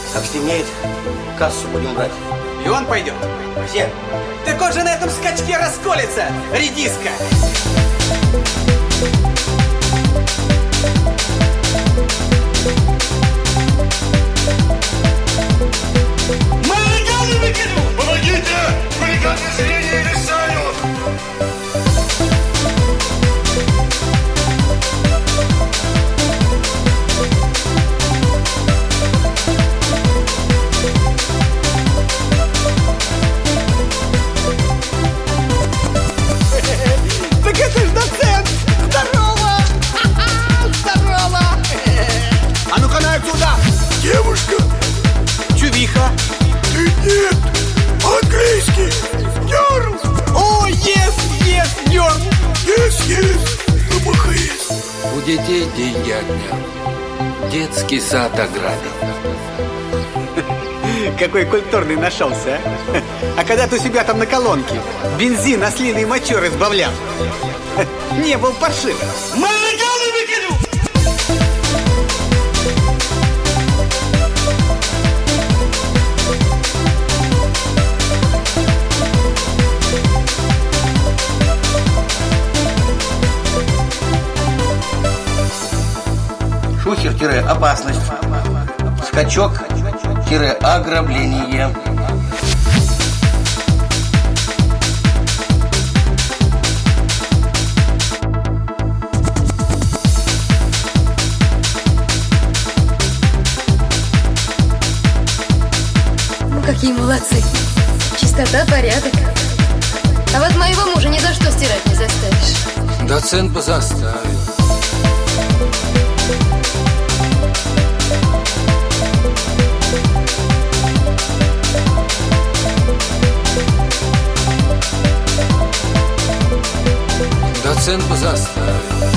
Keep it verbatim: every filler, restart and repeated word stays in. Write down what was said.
Как стемнеет, кассу будем брать. И он пойдет? Все. Так он же на этом скачке расколется, редиска. Хулиганы выкину! Помогите! Хулиганы зрение лишают! Так это ж доцент! Здорово! Здорово! А ну-ка на отсюда! Девушка! Чувиха! Ты нет! Английский! Ярл! О, ес, ес, Йорк! Есть, есть! РБХС! У детей деньги отнял. Детский сад ограбил. Какой культурный нашелся, а? А когда ты у себя там на колонке бензин ослиной мочой разбавлял, не был паршивым. Хулиганы выкину! Шухер-опасность. Скачок-ограбление. Ну, какие молодцы. Чистота, порядок. А вот моего мужа ни за что стирать не заставишь. Доцент бы заставил. Доцент бы заставил.